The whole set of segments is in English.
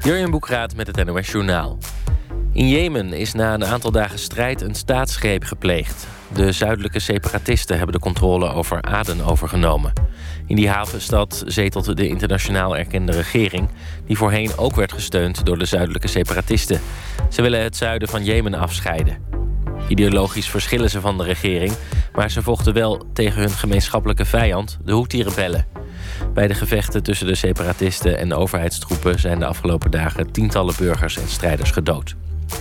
Jurjen Boekraat met het NOS Journaal. In Jemen is na een aantal dagen strijd een staatsgreep gepleegd. De zuidelijke separatisten hebben de controle over Aden overgenomen. In die havenstad zetelt de internationaal erkende regering, die voorheen ook werd gesteund door de zuidelijke separatisten. Ze willen het zuiden van Jemen afscheiden. Ideologisch verschillen ze van de regering, maar ze vochten wel tegen hun gemeenschappelijke vijand, de Houthi-rebellen. Bij de gevechten tussen de separatisten en de overheidstroepen zijn de afgelopen dagen tientallen burgers en strijders gedood.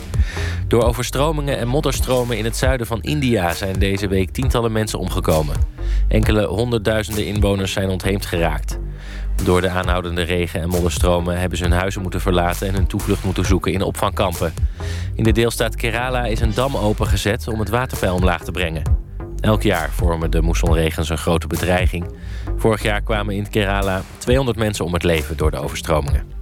Door overstromingen en modderstromen in het zuiden van India zijn deze week tientallen mensen omgekomen. Enkele honderdduizenden inwoners zijn ontheemd geraakt. Door de aanhoudende regen en modderstromen hebben ze hun huizen moeten verlaten en hun toevlucht moeten zoeken in opvangkampen. In de deelstaat Kerala is een dam opengezet om het waterpeil omlaag te brengen. Elk jaar vormen de moessonregens een grote bedreiging. Vorig jaar kwamen in Kerala 200 mensen om het leven door de overstromingen.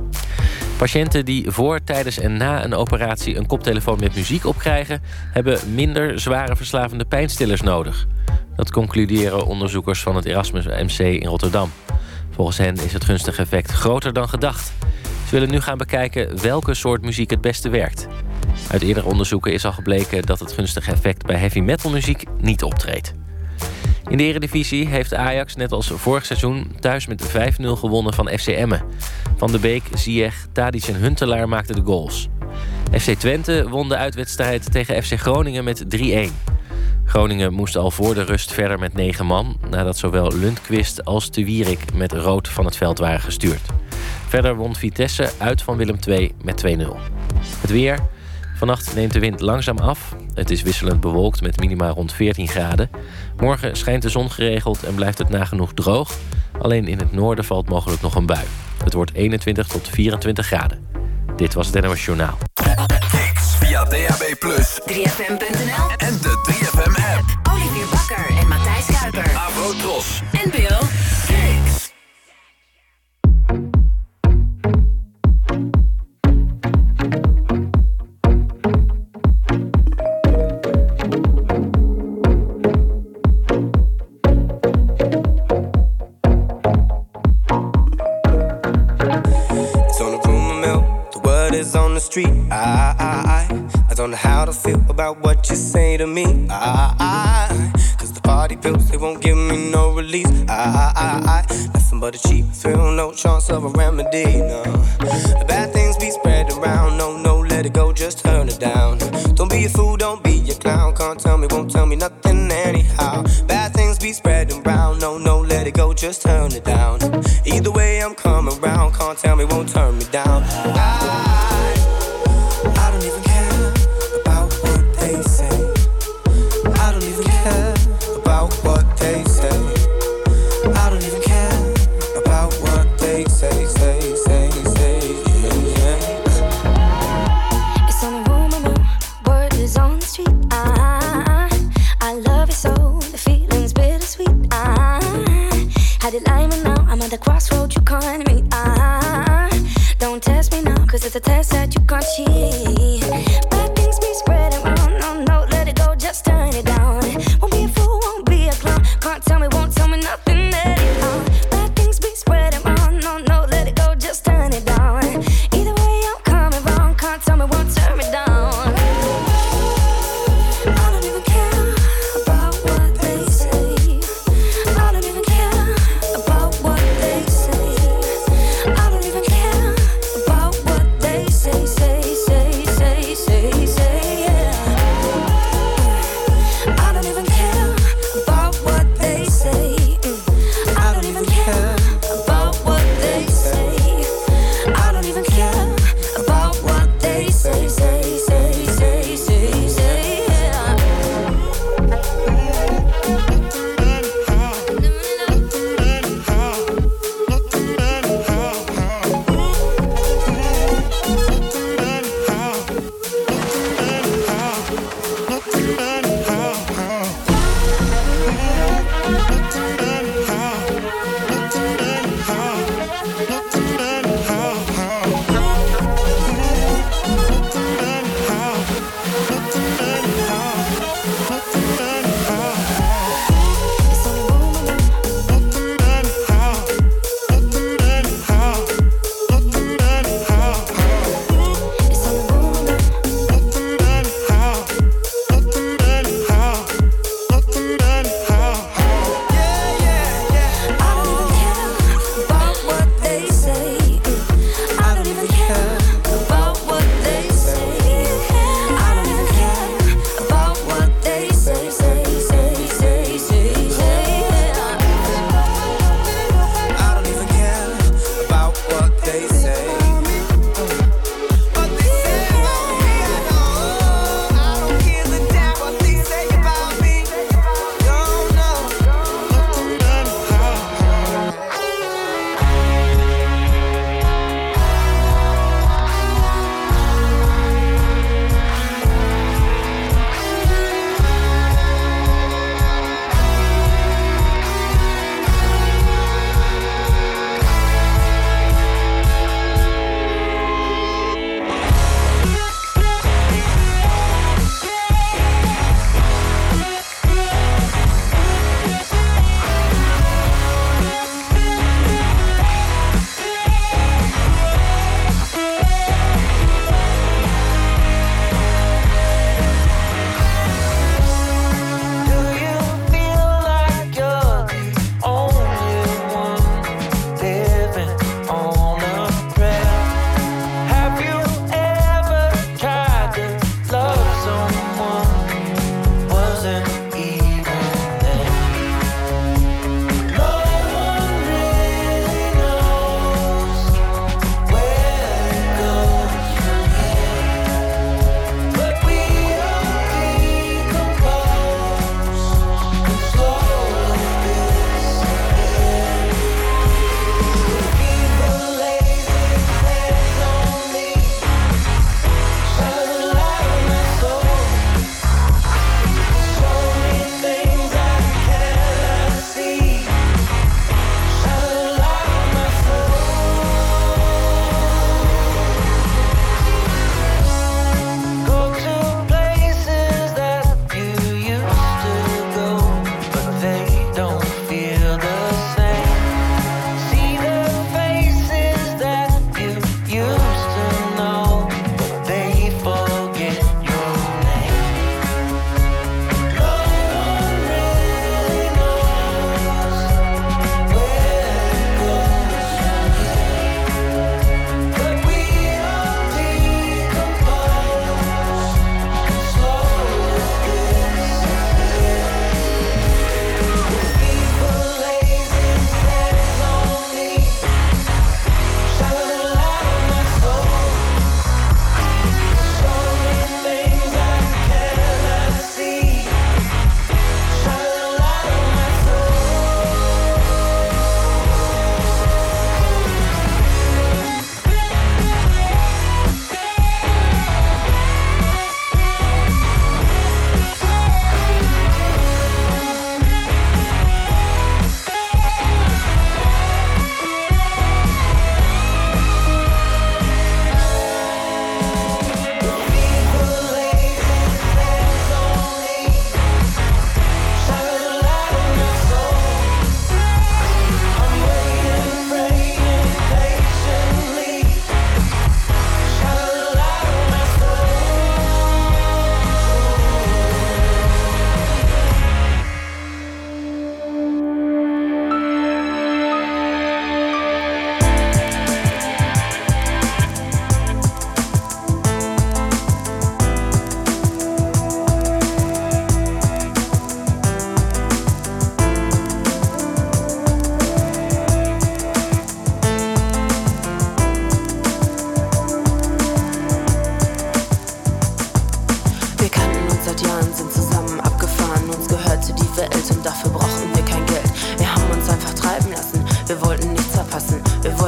Patiënten die voor, tijdens en na een operatie een koptelefoon met muziek opkrijgen, hebben minder zware verslavende pijnstillers nodig. Dat concluderen onderzoekers van het Erasmus MC in Rotterdam. Volgens hen is het gunstige effect groter dan gedacht. Ze willen nu gaan bekijken welke soort muziek het beste werkt. Uit eerdere onderzoeken is al gebleken dat het gunstige effect bij heavy metal muziek niet optreedt. In de Eredivisie heeft Ajax net als vorig seizoen thuis met 5-0 gewonnen van FC Emmen. Van de Beek, Ziyech, Tadic en Huntelaar maakten de goals. FC Twente won de uitwedstrijd tegen FC Groningen met 3-1. Groningen moest al voor de rust verder met 9 man, nadat zowel Lundqvist als De Wierik met rood van het veld waren gestuurd. Verder won Vitesse uit van Willem II met 2-0. Het weer. Vannacht neemt de wind langzaam af. Het is wisselend bewolkt met minima rond 14 graden. Morgen schijnt de zon geregeld en blijft het nagenoeg droog. Alleen in het noorden valt mogelijk nog een bui. Het wordt 21 tot 24 graden. Dit was het NOS Journaal. Kicks via DAB+, 3FM.nl en de 3FM-app. Olivier Bakker en Matthijs Kuiper. Avro Tros En Bill Kicks. On the street, I don't know how to feel about what you say to me. Cause the party pills, they won't give me no release. Nothing but a cheap thrill, no chance of a remedy, no. The bad things be spread around, no, let it go, just turn it down. Don't be a fool, don't be a clown, can't tell me, won't tell me nothing anyhow. Bad things be spreading around, no, let it go, just turn it down. Either way I'm coming round, can't tell me, won't turn me down. I don't even care about what they say. I don't even care about what they say. I don't even care about what they say, yeah. It's on the rumor mill, word is on the street. I love it so, the feeling's bittersweet. Had it lying, but now I'm at the crossroad, you can't meet. Don't test me now, cause it's a test that you can't cheat. Bad things be spreading around, no, let it go, just turn it down. Won't be a fool, won't be a clown, can't tell me, won't tell me nothing anyhow. Bad things be spreading around, no, let it go, just turn it down. Either way I'm coming round, can't tell me, won't turn me down. I don't even care about what they say. I don't even care about what they say. I don't even care about what they say.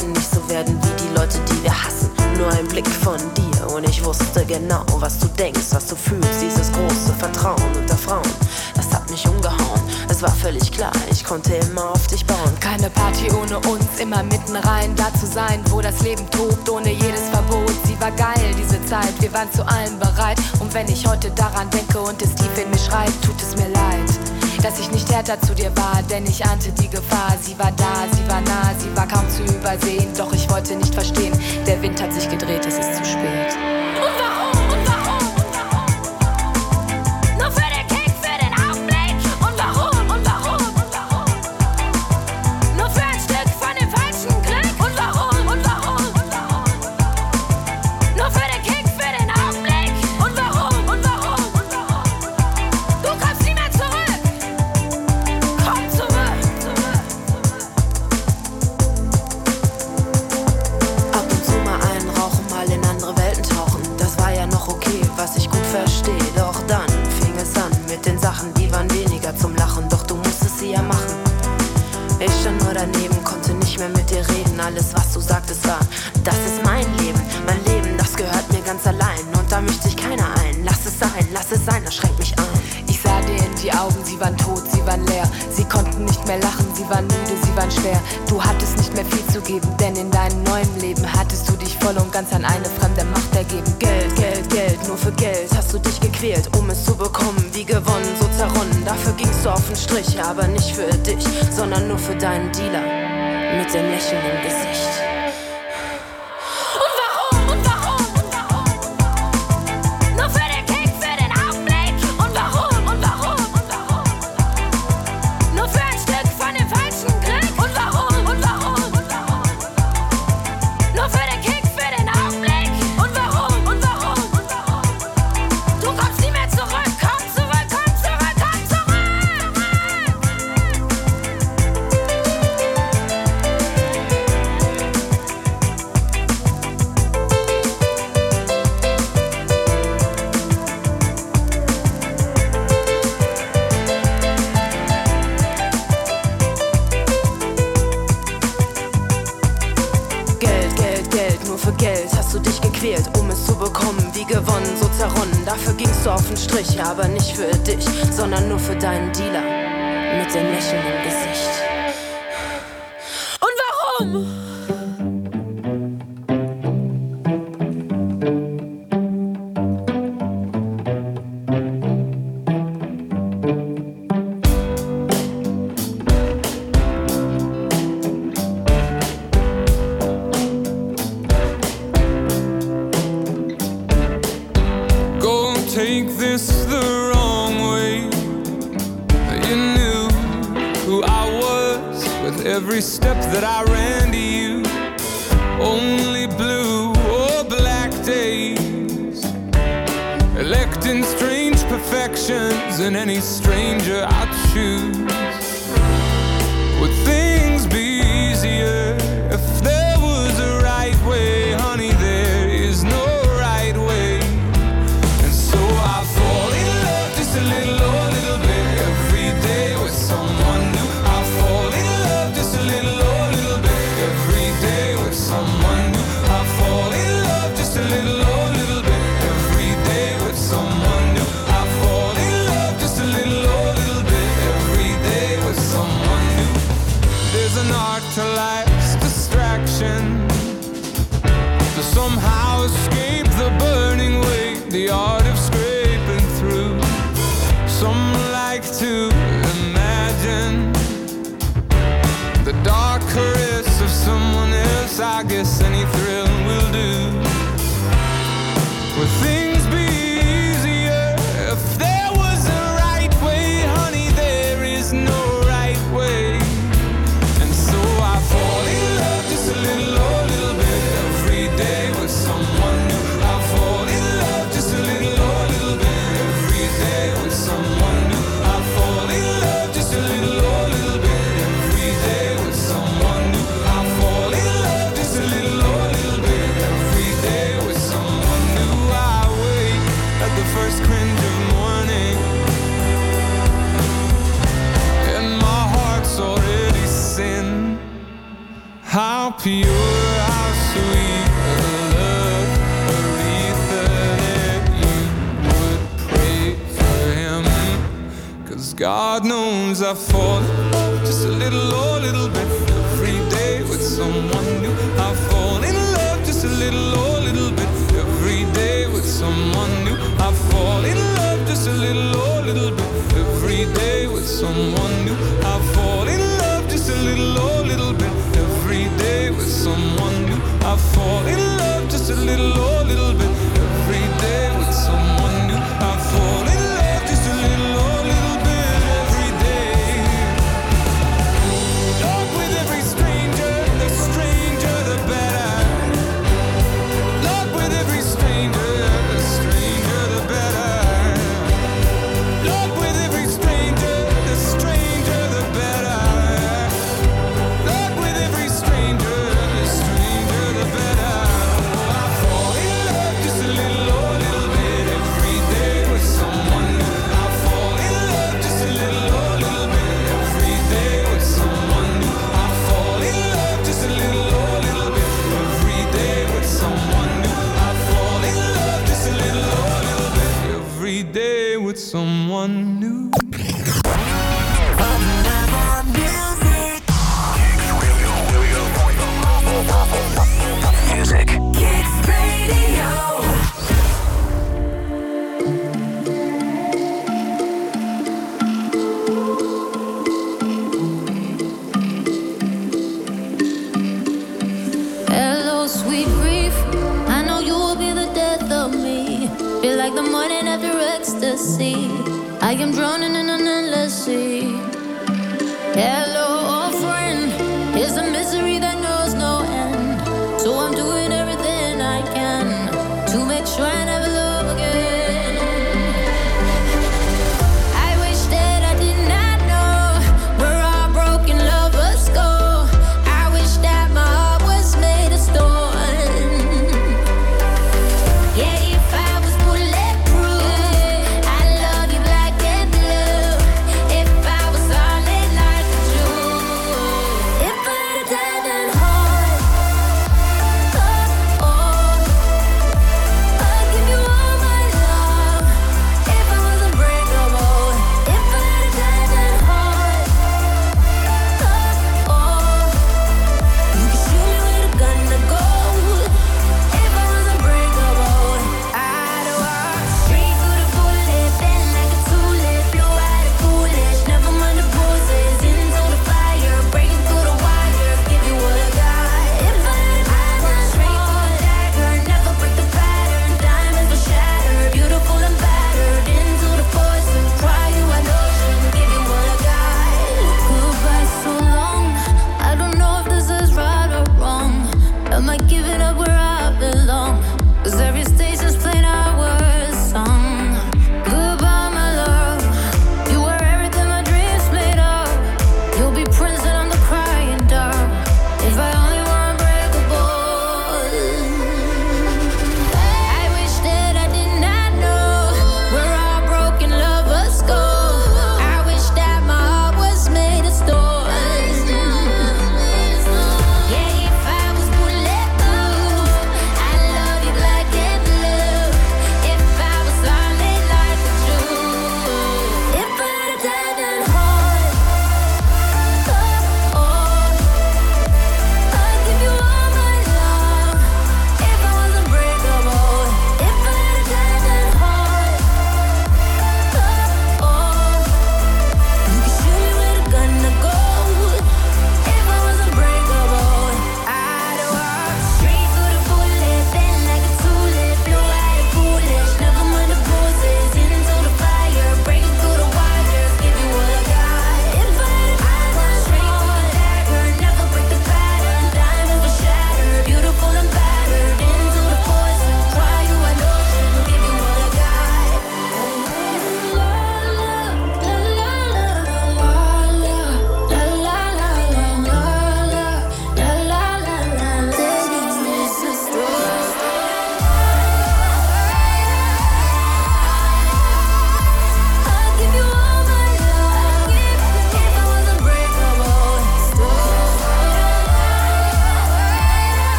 wollten nicht so werden wie die Leute, die wir hassen. Nur ein Blick von dir und ich wusste genau, was du denkst, was du fühlst. Dieses große Vertrauen unter Frauen, das hat mich umgehauen. Es war völlig klar, ich konnte immer auf dich bauen. Keine Party ohne uns, immer mitten rein, da zu sein, wo das Leben tobt, ohne jedes Verbot. Sie war geil, diese Zeit, wir waren zu allem bereit. Und wenn ich heute daran denke und es tief in mir schreit, tut es mir leid, dass ich nicht härter zu dir war, denn ich ahnte die Gefahr. Sie war da, sie war nah, sie war kaum zu übersehen. Doch ich wollte nicht verstehen, der Wind hat sich gedreht, es ist zu spät. Und warum? Und warum? Und warum? Nur für den Kick, für den Augenblick. Und warum? Und warum? Und warum? Nur für ein Stück von dem falschen Glück. Und warum? Und warum? Und warum? Nur für den Kick, für den Augenblick. Und warum? Und warum? Und warum? Du kommst nie mehr zurück. Komm zurück. Ab und zu mal einen rauchen, mal in andere Welten tauchen. Das war ja noch okay, was ich gut verstehe. Doch dann fing es an mit den Sachen, die waren weniger zum Lachen. Doch du musstest sie ja machen. Ich stand nur daneben, konnte nicht mehr mit dir reden. Alles, was du sagtest, war, das ist mein Leben. Mein Leben, das gehört mir ganz allein. Und da mischt sich keiner ein. Lass es sein, das schränkt mich ein. Ich sah dir in die Augen, sie waren tot, sie waren leer. Sie konnten nicht mehr lachen, sie waren müde, sie waren schwer. Du hattest nicht mehr viel zu geben, denn in deinem neuen Leben hattest du dich voll und ganz an eine fremde Macht ergeben. Geld, Geld, Geld, nur für Geld hast du dich gequält, um es zu bekommen. Wie gewonnen, so zerronnen, dafür gingst du auf den Strich. Aber nicht für dich, sondern nur für deinen Dealer mit dem Lächeln im Gesicht. Aber nicht für dich, sondern nur für deinen Dealer mit dem Lächeln im Gesicht. Und warum? Every step that I ran to you, only blue or black days, electing strange perfections in any stranger I'd choose. Would things be easier if there was a right way? Honey, there is no right way. And so I fall in love just a little or a little bit every day with someone new. I fall in love just a little or a little bit every day with someone new. I fall in love just a little or a little bit every day with someone new. I fall in love just a little or a little bit every day with someone new. There's an art to life's distraction, to somehow escape the burning weight, the art of scraping through. Some like to imagine the dark caress of someone else. I guess any thrill will do. Would things be easier if there was a right way? Honey, there is no right way. And so I fall in love just a little or a little bit every day with someone new. I fall in love just a little or a little bit every day with someone new. I fall in love just a little or a little bit every day with someone new. I fall in love just a little How pure, how sweet the love Aretha, that you would pray for him. 'Cause God knows I fall in love just a little or a little bit every day with someone new. I fall in love just a little or a little bit every day with someone new. I fall in love just a little or a little bit every day with someone new. I fall in love just a little or a little bit every day with someone new. I fall in love just a little or a little bit every day with someone new. I fall in love just a little or a little bit every day. Love with every stranger, the stranger the better. Love with every stranger, the stranger the better. Love with every stranger, the stranger the better. Love with every stranger, the stranger the better. Oh, I fall in love just a little or a little bit every day with someone new. I fall in love just a little or a little bit every day with someone new. I fall in love just a little or a little bit every day with someone new. I fall in love just a little or a little bit every day with someone new. Music. Kicks Radio. Hello, sweet grief. I know you will be the death of me. Feel like the morning after ecstasy. I am drowning in an endless sea. Hello, old friend. Here's a misery that knows no end. So I'm doing everything I can to make sure I never love again. I wish that I did not know where our broken lovers go. I wish that my heart was made of stone. Yeah, if I was bulletproof, I love you black and blue. If I was solid like a jewel, if I had a diamond heart.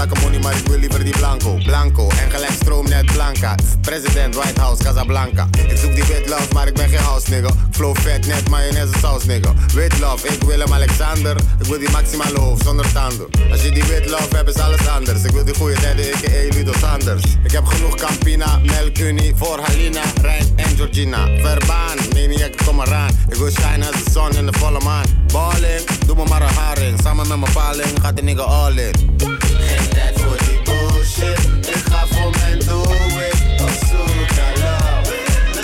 plakken money, maar ik wil liever die blanco. Blanco, en gelijk stroom net Blanca. President, White House, Casablanca. Ik zoek die wit love, maar ik ben geen house nigga. Flow vet, net mayonaise saus nigga. Wit love, ik Willem Alexander. Ik wil die maximale hoofd, zonder tanden. Als je die wit love hebt, is alles anders. Ik wil die goeie derde, a.k.a. Ludo Sanders. Ik heb genoeg Campina, Melkunie voor Halina, Rijn en Georgina. Verbaan, maniac, kom eraan. Ik wil shine als de zon in de volle maan. Balling, doe me maar een haring. Samen met mijn paling, gaat die nigga all in. Geen tijd voor die bullshit. Ik ga voor mijn doel, op zoek naar love.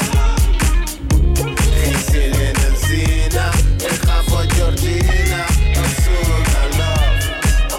Geen zin in een zina. Ik ga voor Georgina, op zoek naar love.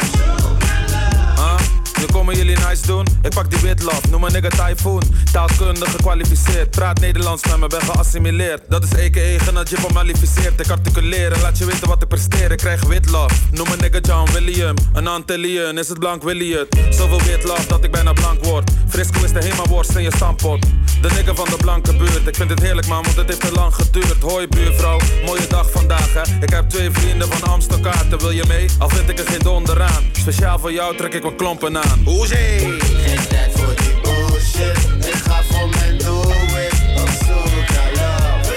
Nu komen jullie nice doen, ik pak die wit love, noem me nigga typhoon. Taalkundig gekwalificeerd, praat Nederlands met me, ben geassimileerd. Dat is a.k.a. genadjip onmalificeerd. Ik articuleer en laat je weten wat ik presteer. Ik krijg wit love, noem me nigga John William. Een Antillian, is het blank wil je het. Zoveel wit love dat ik bijna blank word. Frisco is de hema-worst in je stampot. De nigga van de blanke buurt, ik vind het heerlijk man, want het heeft te lang geduurd. Hoi buurvrouw, mooie dag vandaag hè. Ik heb 2 vrienden van Amstelkaarten, wil je mee? Al vind ik er geen donder aan. Speciaal voor jou trek ik mijn klompen aan. Hoezee! Geen tijd voor die bullshit. Ik ga voor mijn doel, op zoek naar love.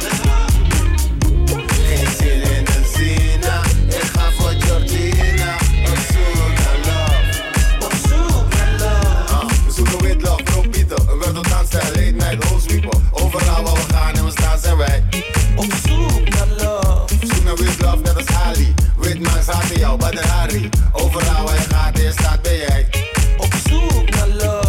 Geen zin in een zina. Ik ga voor Georgina, op zoek naar love. Op zoek naar love. We zoeken wit love, bro bieten. Een world of dance, late night, hoofdsweeper. Overal waar we gaan en we staan zijn wij. Op zoek naar love. Zoek naar wit love, net als Ali. Wit man zaten jou, Badr Hari. Overal waar je gaat en je staat ben jij. Op zoek naar love.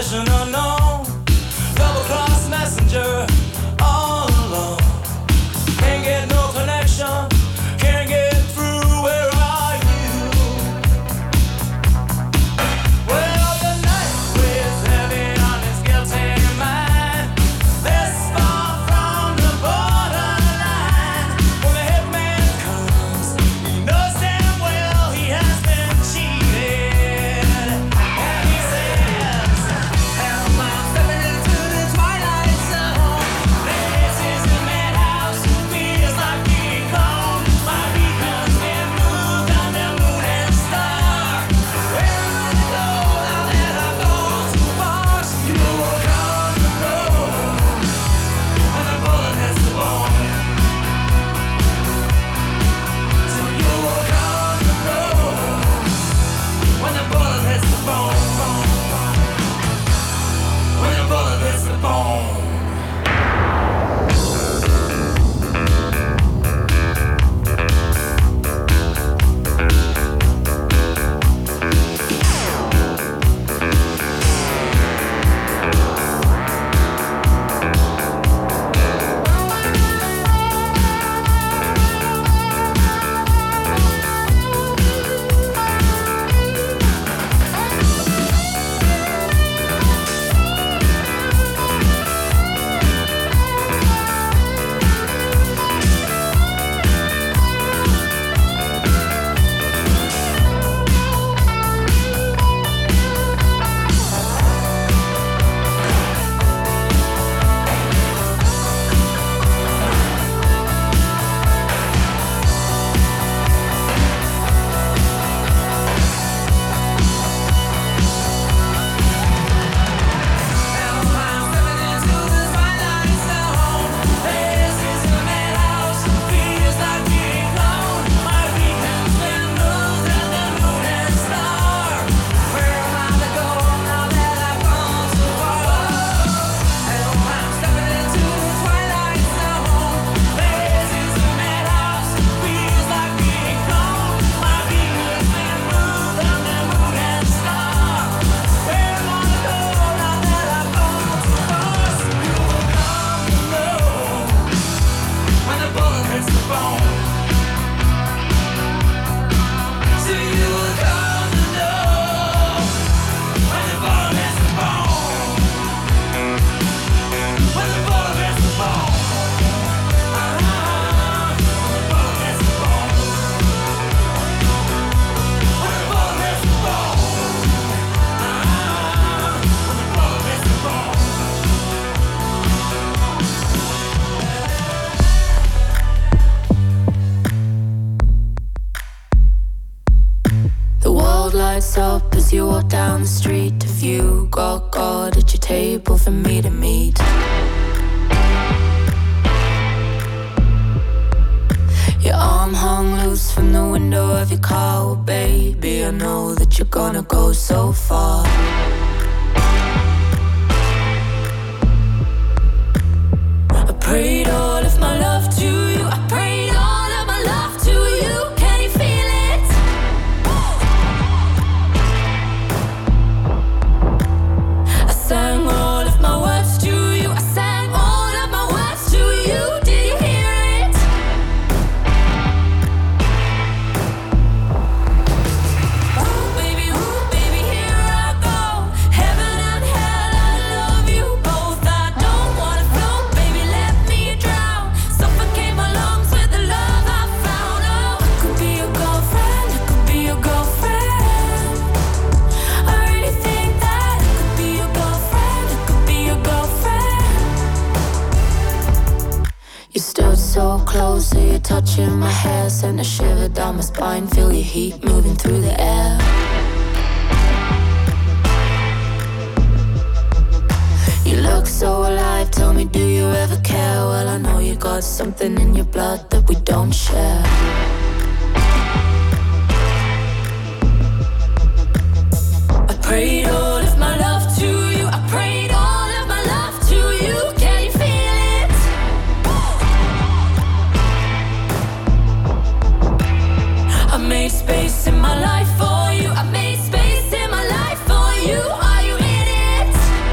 mission unknown. Double cross messenger, all alone. Can't get no connection, can't get through. Where are you? Well, the night weighs heavy on his guilty mind. This far from the borderline. When the hitman comes, he knows damn well he has been cheated. And he says, "Am I stepping into the twilight zone? This is the madhouse, feels like being gone. My beacon's been moved on the moon and star. Where am I to go now that I've gone too far? So you were gone to go when the bullet hits the bone. So you were gone to go when the bullet hits the bone. When the bullet hits the bone." The world lights up as you walk down the street. Have you got God at your table for me to meet? Your arm hung loose from the window of your car. Well, baby, I know that you're gonna go so far. I prayed all of my love to you. I prayed all of my love to you. Can you feel it? I sang all of my words to you. I sang all of my words to you. Did you hear it? Ooh, baby, here I go. Heaven and hell, I love you both. I don't wanna float, baby, let me drown. Suffocate my lungs with the love I found. Oh, I could be your girlfriend, I could be your girlfriend. I really think that I could be your girlfriend, I could be your girlfriend. You stood so close, so you're touching my hair. Sent a shiver down my spine, feel your heat moving through the air. You look so alive, tell me, do you ever care? Well, I know you got something in your blood that we don't share. I prayed all of my love to you. I prayed all of my love to you. Can you feel it? I made space in my life for you. I made space in my life for you. Are you in it?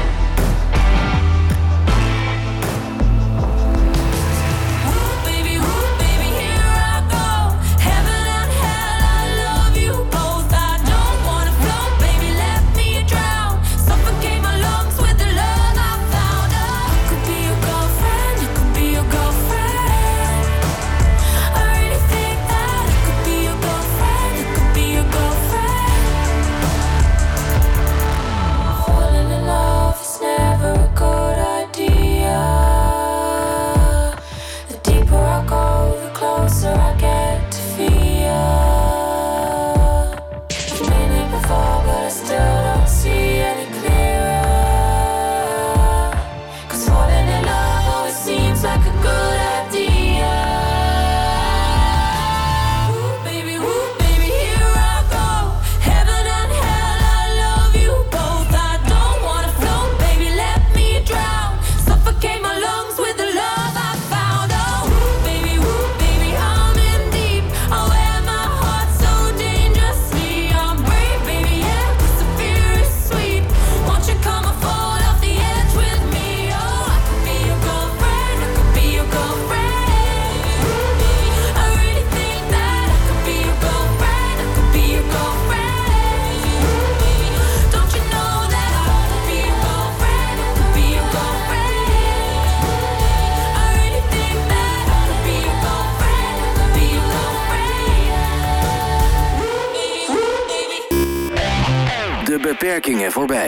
de beperkingen voorbij.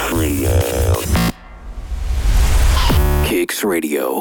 Kicks Radio.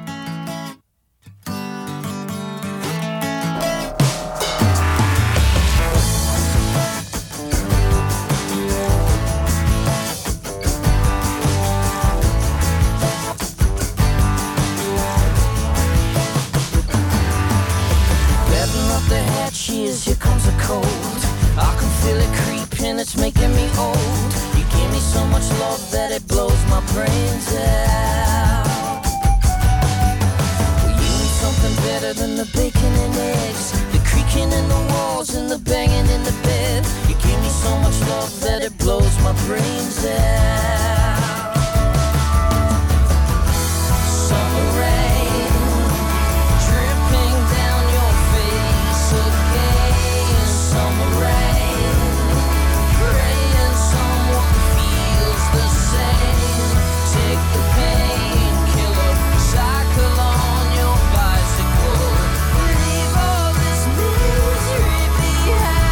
Here comes a cold. I can feel it creeping, it's making me old. You give me so much love that it blows my brains out. Well, you need something better than the bacon and eggs, the creaking in the walls and the banging in the bed. You give me so much love that it blows my brains out. Summer rain dripping down your face again. Summer rain, praying someone feels the same. Take the painkiller, cycle on your bicycle. Leave all this misery behind.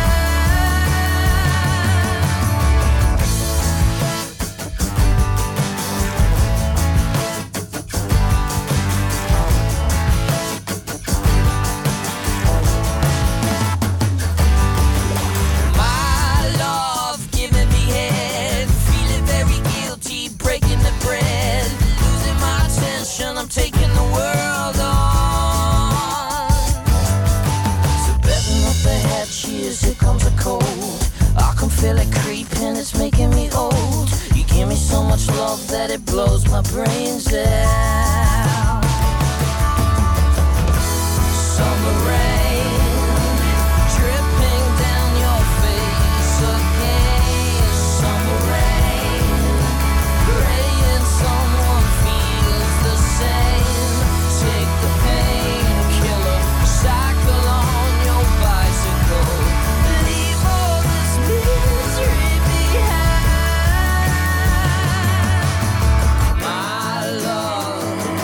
My love giving me head, feeling very guilty, breaking the bread, losing my attention, I'm taking the world on. So betting up the head, cheers, here comes a cold. I can feel it creeping, it's making me old. You give me so much love that it blows my brains out. Summer rain dripping down your face again. Summer rain, praying someone feels the same. Take the painkiller, cycle on your bicycle. Leave all this misery behind. My love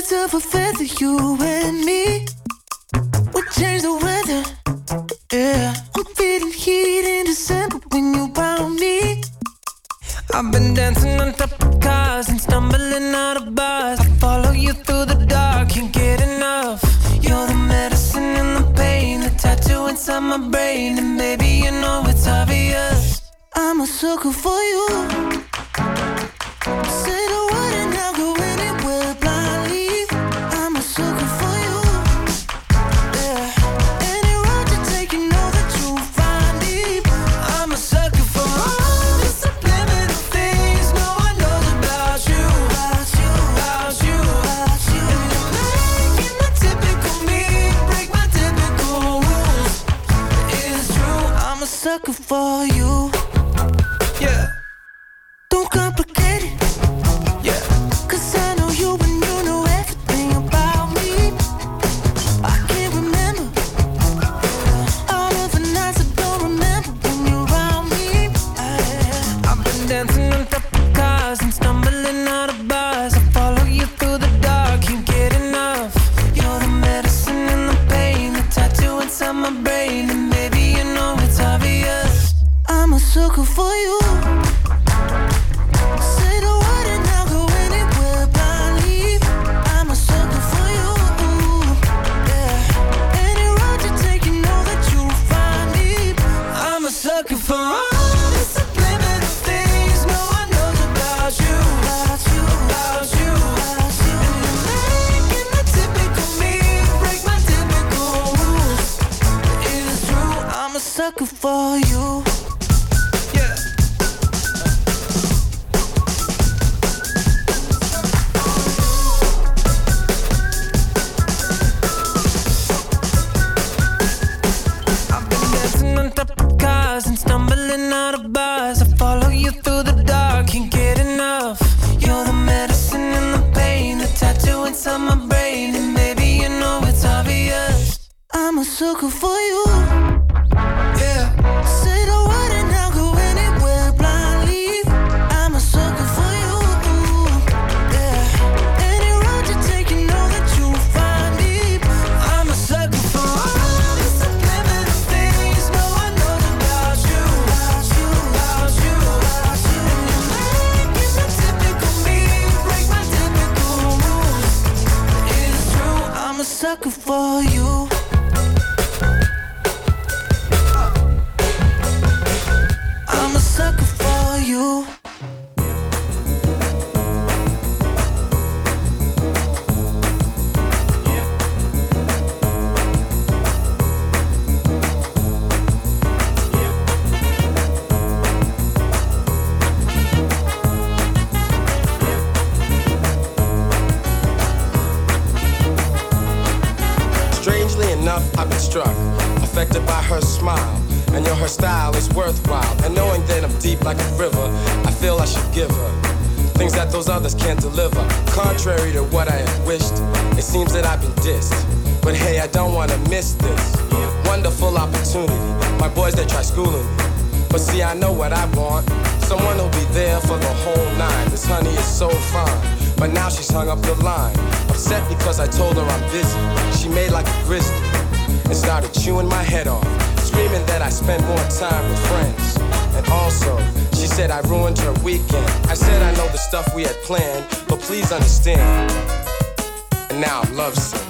birds of a feather, you and me. We change the weather, yeah. I'm feeling heat in December when you found me. I've been dancing on top of cars and stumbling out of bars. I follow you through the dark, can't get enough. You're the medicine and the pain, the tattoo inside my brain. And baby, you know it's obvious, I'm a sucker for you. Say the word and I'll go anywhere blindly. I'm a sucker for you, yeah. Any road you take, you know that you'll find me. I'm a sucker for all the subliminal things no one knows about you, about you, about you, about you. And you're making the typical me break my typical rules. It's true, I'm a sucker for you, yeah. Don't complicate it, yeah. 'Cause I know you and you know everything about me. I can't remember all of the nights I don't remember when you're around me. I've been dancing on top of cars and stumbling out of bars. I follow you through the dark, can't get enough. You're the medicine and the pain, the tattoo inside my brain. And baby, you know it's obvious, I'm a sucker for you. Say the word and I'll go anywhere blindly. I'm a sucker for you, yeah. Any road you take, you know that you'll find me. I'm a sucker for all the subliminal things no one knows about you, about you, about you, about you. And you're making the typical me break my typical rules. It's true, I'm a sucker for you. And stumbling out of bars, I follow you through the dark, can't get enough. You're the medicine and the pain, the tattoo inside my brain. And maybe you know it's obvious, I'm a sucker for you, yeah. Say the word and I'll go anywhere blindly. I'm a sucker for you, yeah. Any road you take, you know that you'll find me. I'm a sucker for all the subliminal things no one knows about you, about you, about you, about you. And you're making the typical me break my typical rules. It's true, I'm a sucker for you. I'm a sucker for you. Strangely enough, I've been struck, affected by her smile. And yo, her style is worthwhile. And knowing that I'm deep like a river, I feel I should give her things that those others can't deliver. Contrary to what I had wished, it seems that I've been dissed. But hey, I don't wanna miss this wonderful opportunity. My boys, they try schooling me, but see, I know what I want. Someone who'll be there for the whole nine. This honey is so fine, but now she's hung up the line. Upset because I told her I'm busy. She made like a grizzly and started chewing my head off, screaming that I spend more time with friends. And also, she said I ruined her weekend. I said I know the stuff we had planned, but please understand. And now I'm lovesick.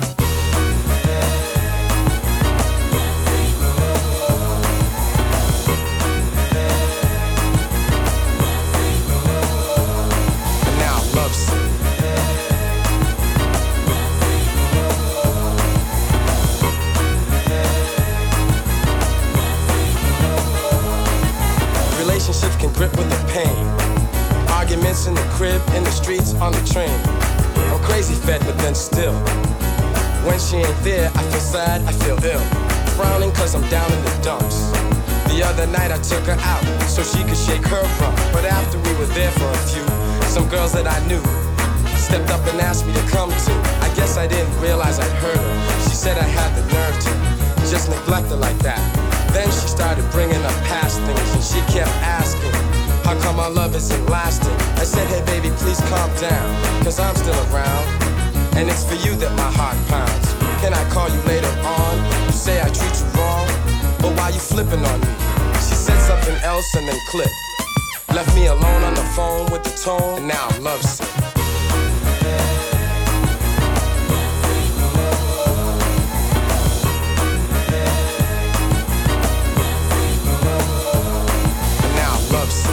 And now I'm lovesick. Relationships can grip with the pain. Arguments in the crib, in the streets, on the train. I'm crazy fed, but then still, when she ain't there, I feel sad, I feel ill. Frowning cause I'm down in the dumps. The other night I took her out so she could shake her rump. But after we were there for a few, some girls that I knew stepped up and asked me to come too. I guess I didn't realize I'd hurt her. She said I had the nerve to just neglect her like that. Then she started bringing up past things, and she kept asking, how come our love isn't lasting? I said, hey baby, please calm down, cause I'm still around, and it's for you that my heart pounds. Can I call you later on? You say I treat you wrong, but why you flipping on me? She said something else and then clicked. Left me alone on the phone with the tone, and now I'm lovesick. And now I'm lovesick.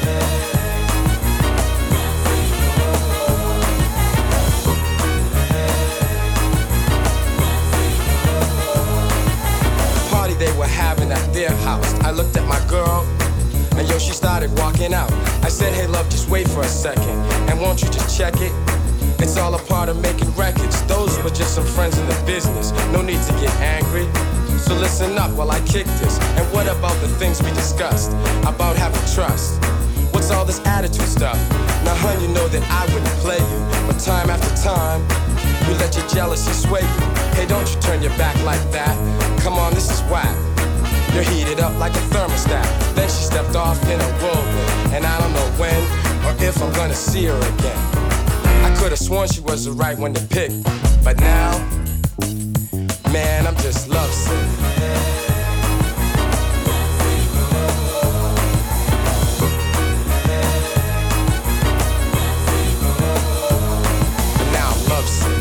They were having at their house. I looked at my girl, and yo, she started walking out. I said, hey love, just wait for a second, and won't you just check it? It's all a part of making records. Those were just some friends in the business. No need to get angry. So listen up while I kick this. And what about the things we discussed? About having trust. What's all this attitude stuff? Now hun, you know that I wouldn't play you, but time after time, you let your jealousy sway you. Hey, don't you turn your back like that. Come on, this is whack. You're heated up like a thermostat. Then she stepped off in a whirlwind, and I don't know when or if I'm gonna see her again. I could've sworn she was the right one to pick, but now, man, I'm just lovesick. And now I'm lovesick.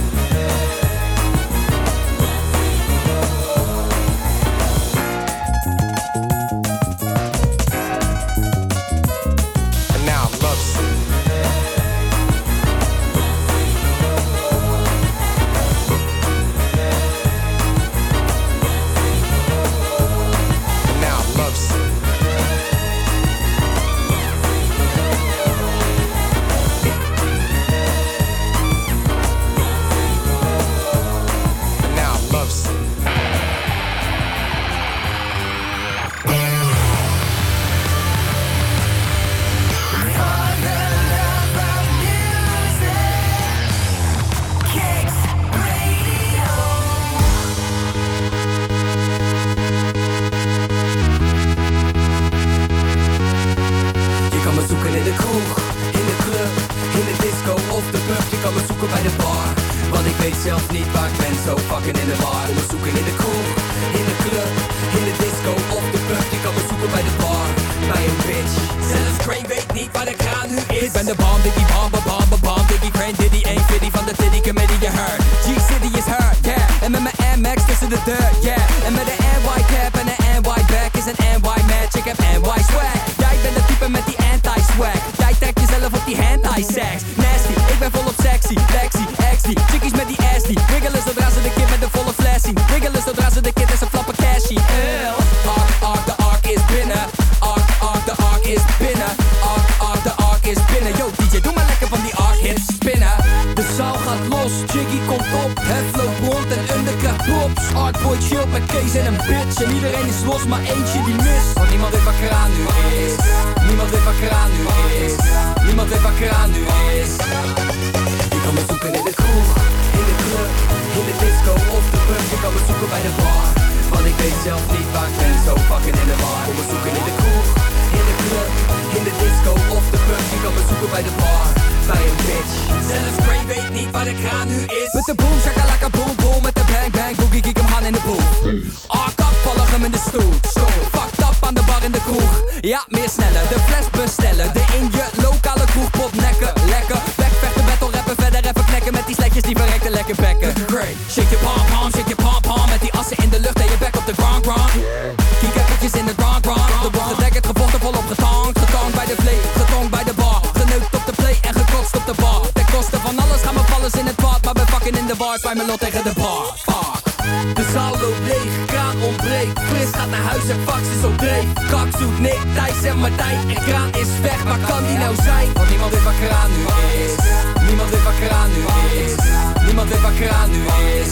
Bij mijn lot tegen de bar. Fuck. De zaal loopt leeg, kraan ontbreekt. Fris gaat naar huis en fax is op dreef. Kak zoekt Nick, Thijs en Martijn. En kraan is weg, waar kan die nou zijn? Want niemand weet waar kraan nu is. Niemand weet waar kraan nu is. Niemand weet waar kraan nu is.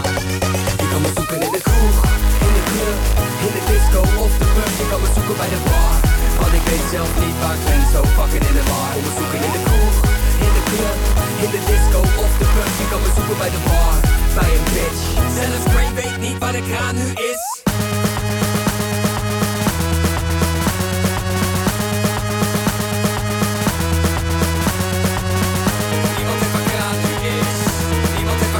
Je kan me zoeken in de kroeg, in de club, in de disco of de pub. Je kan me zoeken bij de bar. Want ik weet zelf niet waar ik ben, zo fucking in de war. Kom me zoeken in de kroeg, in de club, in de disco of de pub. Je kan me zoeken bij de bar, bij een bitch. Zelfs Craig weet niet waar de kraan nu is. Niemand weet waar kraan nu is. Niemand weet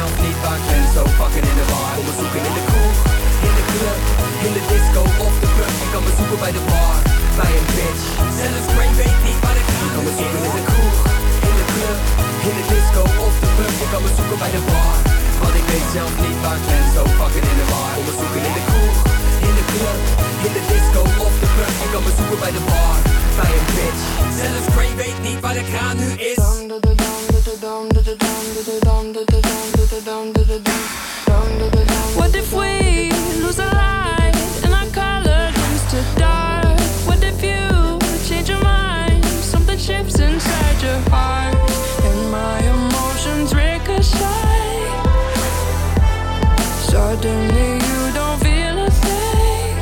zelf niet waar ik ben, zo fucking in de war. Kom me zoeken in de kroeg, in de club, in de disco of de pub. Je kan me zoeken bij de bar, bij een bitch. Zelfs Grey weet niet waar ik ga. Je kan me zoeken in de kroeg, in de club, in de disco of de pub. Je kan me zoeken bij de bar, want ik weet zelf niet waar ik ben, zo fucking in de war. Kom me zoeken in de kroeg, in de club, in de disco of de pub. Je kan me zoeken bij de bar, bij een bitch. Zelfs Grey weet niet waar de kraan nu is. What if we lose the light and our color turns to dark? What if you change your mind? Something shifts inside your heart and my emotions ricochet. Suddenly you don't feel a thing.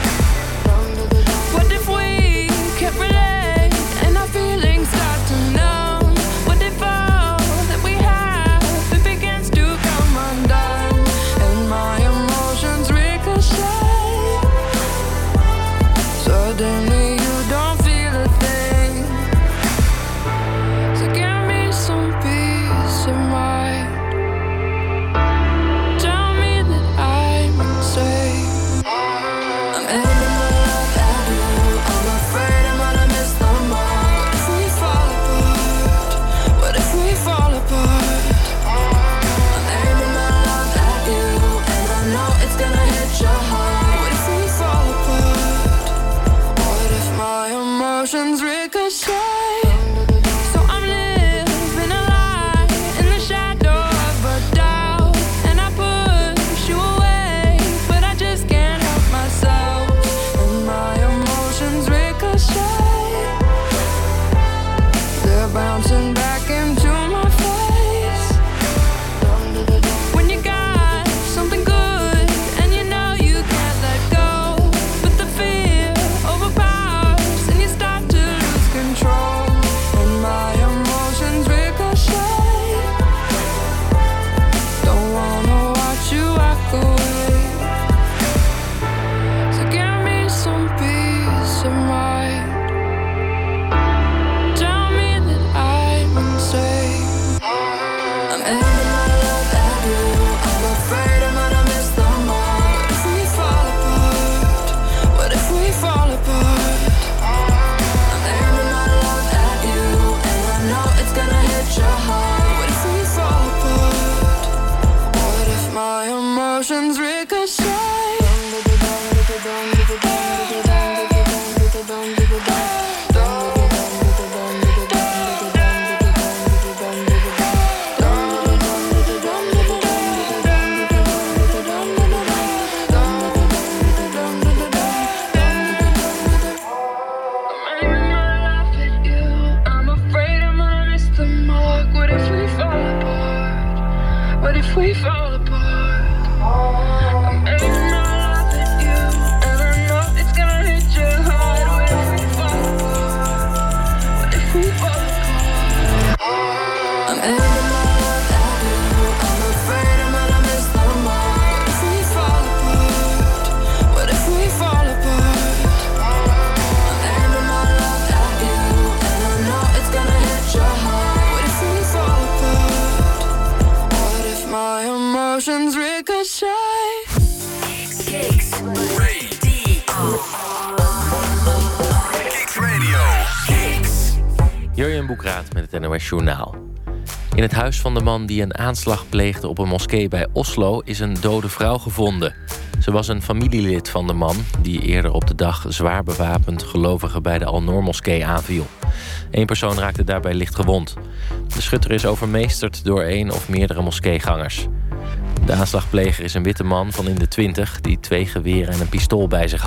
What if we can't relate and our feelings start to numb? What if all that we have it begins to come undone and my emotions ricochet? Suddenly you don't feel a thing. So give me some peace of mind. Tell me that I'm insane. I'm ending my life at you. I'm afraid I'm gonna miss the mark. What if we fall apart? What if we fall apart? I'm ending my life at you, and I know it's gonna hit your heart. What if we fall apart? What if my emotions ricochet? So I'm living a lie in the shadow of a doubt, and I push you away, but I just can't help myself, and my emotions ricochet. They're bouncing back into my face. When you got something good and you know you can't let go, but the fear overpowers and you start to lose control, and my emotions ricochet. Don't wanna watch you walk away. So give me some peace of mind. Tell me that I'm insane. I'm ending my life at you. I'm afraid I'm gonna miss the mark. What if we fall apart? What if we fall apart? I'm ending my life at you, and I know it's gonna hit your heart. What if we fall apart? What if my emotions ricochet? I'm afraid I'm gonna miss the mark. What if we fall apart? What if we fall apart? I'm aiming my life at you, and I know it's gonna hit your heart. What if we fall apart? What if we fall apart? I'm aiming my life at you. I'm afraid I'm gonna miss the mark. What if we fall apart? What if we fall apart? I'm aiming my life at you, and I know it's gonna hit your heart. What if we fall apart? What if my emotions ricochet? Kicks Radio. Kicks. Jurjen Boekraat met het NOS Journaal. In het huis van de man die een aanslag pleegde op een moskee bij Oslo is een dode vrouw gevonden. Ze was een familielid van de man die eerder op de dag zwaar bewapend gelovigen bij de Al-Noor-moskee aanviel. 1 persoon raakte daarbij licht gewond. De schutter is overmeesterd door 1 of meerdere moskeegangers. De aanslagpleger is een witte man van in de 20 die 2 geweren en een pistool bij zich